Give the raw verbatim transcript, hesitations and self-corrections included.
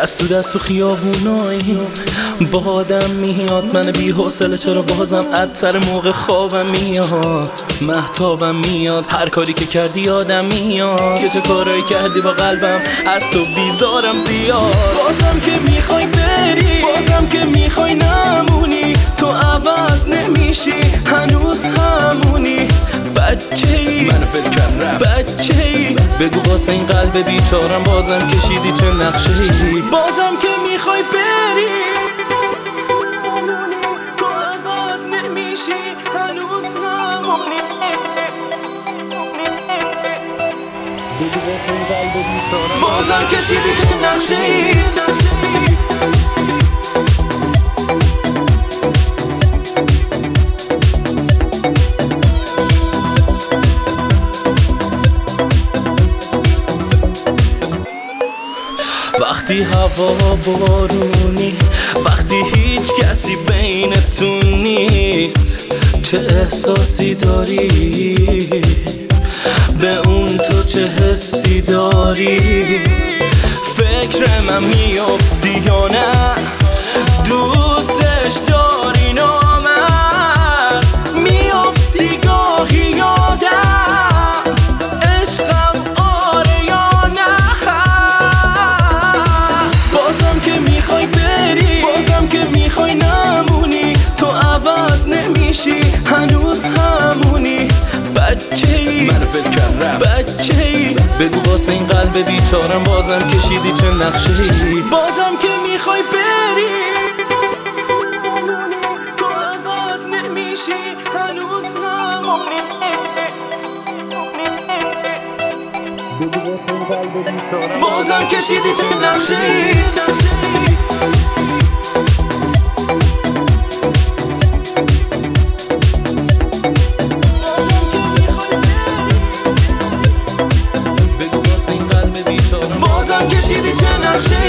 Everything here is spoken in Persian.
دست تو دست تو خیابونایی بادم میاد، من بی حوصله چرا بازم عطر موقع خوابم میاد، مهتابم میاد، هر کاری که کردی یادم میاد که چه کارایی کردی با قلبم، از تو بیزارم زیاد. بازم که میخوای بری، بازم که میخوای نمونی، تو عوض نمیشی، هنوز همونی. بچه‌ای منو فکر کردم، بچه‌ای بگو واسه این قلب بیچارم بازم کشیدی چه نقشه‌ای. بازم که میخوای بری، تو عوض نمیشی، هنوز همونی. بگو واسه این قلب بیچارم بازم کشیدی چه نقشه‌ای. وقتی هوا بارونی، وقتی هیچ کسی بینتون نیست، چه احساسی داری به اون، تو چه حسی داری؟ فکر من میافتی یا نه؟ دوستش داری نامرد، میافتی گاهی یادم، عشقم آره یا نه؟ بازم که میخوای بری، بازم که میخوای نمونی، تو عوض نمیشی، هنوز همونی. بچه‌ای منو فکر کردم، بچه‌ای بگو واسه این قلب بیچارم بازم کشیدی چه نقشه‌ای. بازم که میخوای بری، تو عوض نمیشی، هنوز همونی. بگو واسه این قلب بیچارم بازم کشیدی چه نقشه‌ای. بازم کشیدی چه نقشه